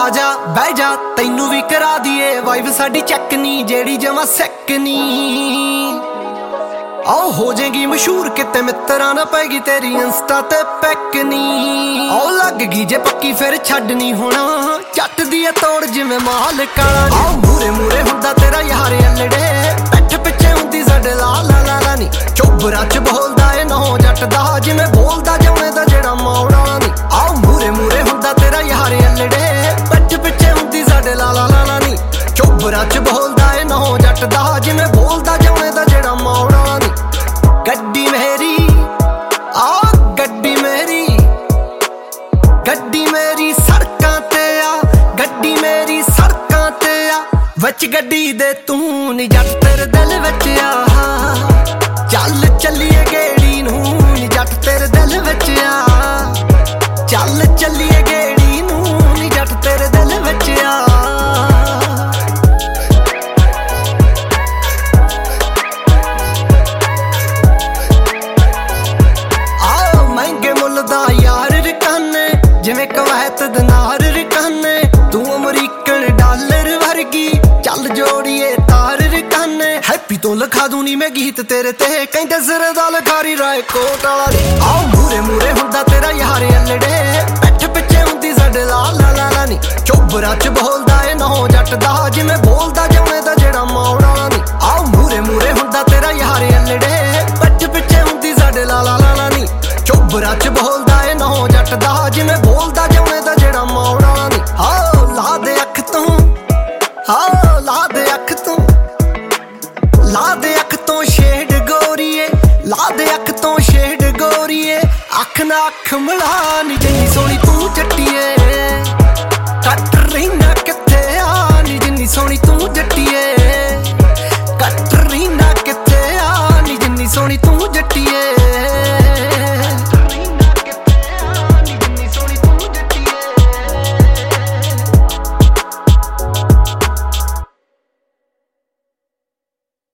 आजा बह जा तैनू भी करा दिए वाइफ साडी चेक नी जेड़ी जमा सैक नी आओ हो जाएगी मशहूर किते मित्रा ना पैगी तेरी इंस्टा ते पैक नी आओ लग गई जे पक्की फिर छड्डनी होना जट दी तोड़ जिवें माल काला आओ मूरे मूरे हुंदा तेरा यार अल्लड़े पिठ पिछे हुंदी साडे ला ला ला ला नी चोबरा च बोलदा ए नौ जट दा जिवें बोलदा जौने दा जेड़ा मौड़ा नी आओ मूरे मूरे हुंदा तेरा यार अल्लड़े पिठ पिछे हुंदी साडे ला ला ला ला नी चोबरा च बोलदा ए नौ जट दा जिवें बोलदा जौने दा जेड़ा मौड़ा नी गड्डी मेरी आ गड्डी मेरी सड़कां ते आ गड्डी मेरी सड़कां ते आ विच गड्डी दे तू नी जट तेरे दिल विच आ चल चलिए गेड़ी नू नी जट तेरे दिल विच आ चल चलिए गेड़ी नू नी जट तेरे दिल विच आ यार रिकाने जिवें कवैत दिनार रिकाने तू अमरीकन डॉलर वर्गी चल जोड़िए तार रिकाने हैप्पी तो लिखा दूं नी मैं गीत तेरे ते कहंदे सिर दा लखारी राय कोट वाला नी आओ मूरे मूरे हुंदा तेरा यार अल्लड़े पिठ पिछे हुंदी साडे ला ला ला ला नी चोबरा च बोलदा ए नौ जट दा जिवें बोलदा जौने दा जेड़ा मौड़ा नी आओ मूरे मूरे हुंदा तेरा यार अल्लड़े पिठ पिछे हुंदी साडे ला ला ला ला नी चोबरा च बोलदा ए नौ जट दा जिवें बोलदा जौने दा जेड़ा मौड़ा नी हाओ ला दे अख तों हाओ ला दे अख तों ला दे अख तों शेड गोरीए ला दे अख तों शेड गोरीए अख ना अख मिला नी जिन्नी सोहनी तू जट्टीए कट रही ना किथे आ नी जिन्नी सोहनी तू जट्टीए